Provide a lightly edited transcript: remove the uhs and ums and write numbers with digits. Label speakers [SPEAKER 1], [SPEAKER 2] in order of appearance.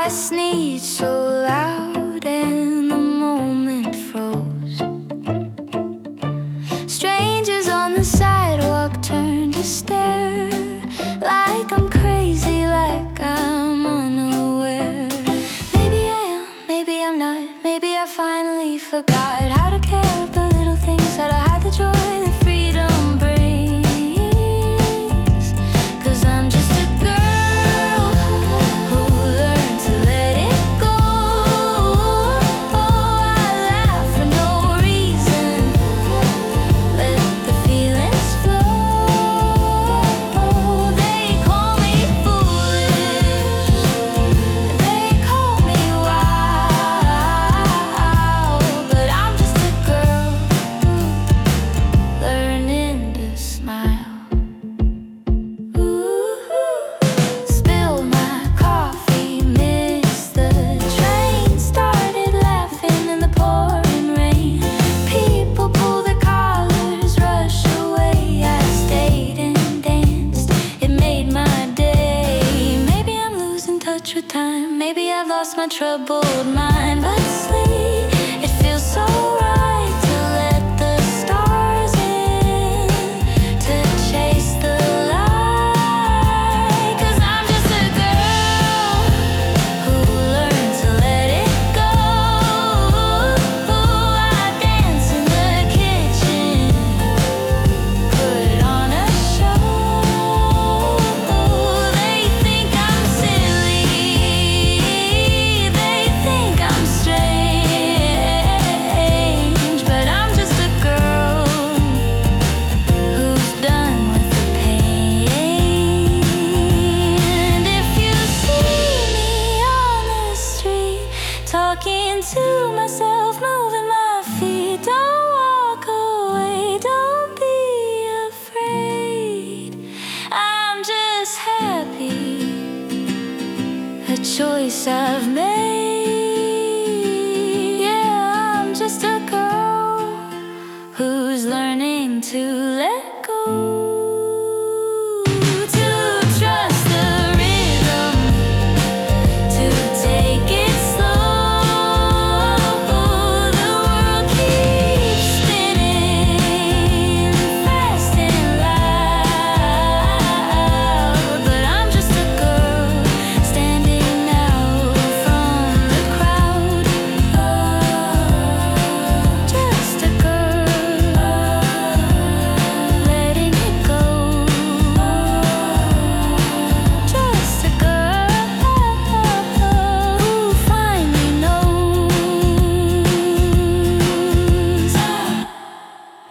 [SPEAKER 1] I sneezed so loud and the moment froze. Strangers on the sidewalk turned to stare, like I'm crazy, like I'm unaware. Maybe I am, maybe I'm not. Maybe I finally forgot how to care of the little things that I had the joy that freedom brings. 'Cause I'm just a girl who learned to let it go. I laugh for no reason, let the feelings flow. They call me foolish, they call me wild, but I'm just a girl learning to smile. Spilled my coffee, missed the train, started laughing in the pouring rain. People pull their collars, rush away. I stayed and danced, it made my day. Maybe I'm losing touch with time, maybe I've lost my troubled mind, but sleep, it feels so right to let the stars in, to chase the light. 'Cause I'm just a girl who learned to let it go. I dance in the kitchen, put on a show. They think I'm silly, they think I'm strange, but I'm just a girl who's done with the pain. And if you see me on the street, talking to myself, moving my feet, don't walk away, don't be afraid. I'm just happy, a choice I've made.